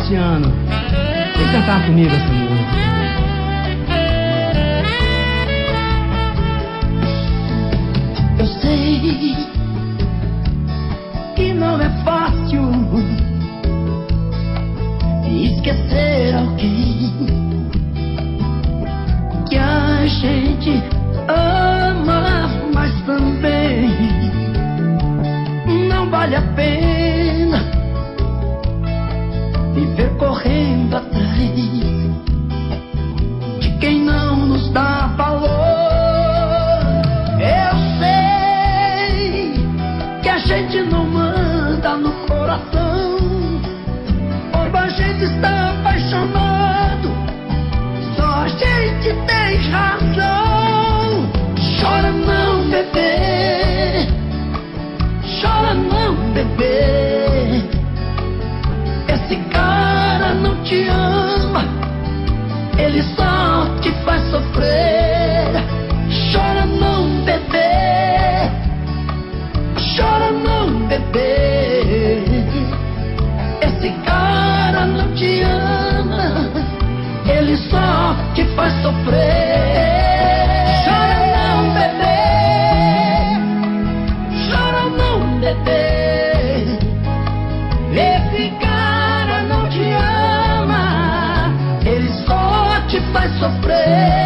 Sebastiano, vem cantar comigo essa música. Eu sei que não é fácil esquecer alguém que a gente ama, mas também não vale a pena viver correndo atrás de quem não nos dá valor. Eu sei que a gente não manda no coração, quando a gente está apaixonado, só a gente tem razão. Chora não, bebê, chora não, bebê, esse cara não te ama, ele só te faz sofrer. Chora não, bebê, chora não, bebê, esse cara não te ama, ele só te faz sofrer. Chora não, bebê, chora não, bebê, esse cara não te ama, ele só te faz sofrer.